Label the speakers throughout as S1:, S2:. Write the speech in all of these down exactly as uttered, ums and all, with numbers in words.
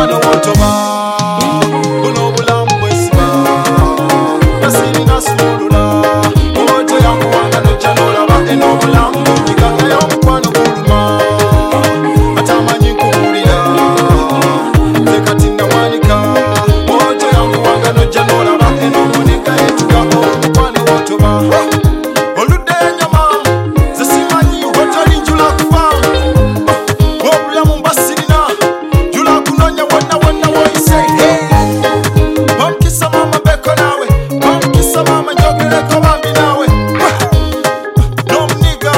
S1: omukwano wotoba buno obulamu bwesiba nasiri nasumulula owoto yankuwanga nojja nolaba eno obulamu bunyiga naye omukwano guluma atamanyi nkubuulira nze kati nawanika owoto yankuwanga nojja nolaba eno omunega yetuga omukwano wotoba oludde enyama ze simanyi wotali njula kufa obulamu mbasirina jula kunonya wonna wonna woyise bamukisa mama beko nawe bamukisa mama njogereko bambi nawe n'omuniga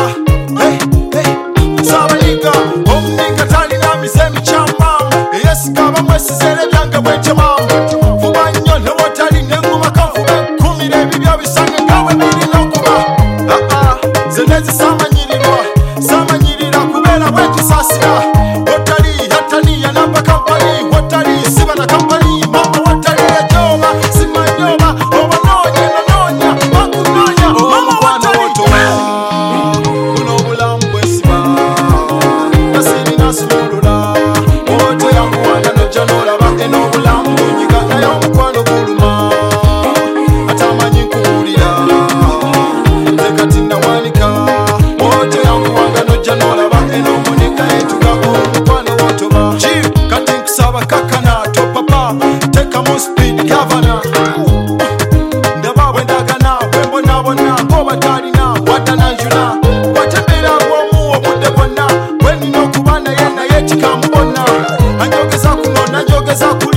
S1: saabaniga omuniga talina mize mikyama eyesiga bamwesizera ebyange bwekyamamu vuba nnyo newotali neŋŋuma kanvuba ekkumira ebibyo bisange ngawe birina okuba ze nezi saamanyirirwa saamanyirira kubeera bwekisaasira wotali yatali yanamba kampani wotali siba na kampani mama wotali yajoba simanyoba obanoonya nanoonya bakunoonya mama wotali buno obulamu bwesiba nasiri nasumulula owoto yankuwanga nojja nolaba eno obulamu bunyiga naye omukwano guluma atamanyi nkubuulira nze kati nawanika owoto yankuwanga nojja nolaba eno omunega yetuga omukwano wotoba kati nkusaba kakana topapa tekamu speed gavana ndaba bwendagana bwembonabona ng'obatalina wadda nanjuna watembera bwomu obudde bwonna bwenina okuba naye naye kikamubona anjogeza kuno nanjogeza kuno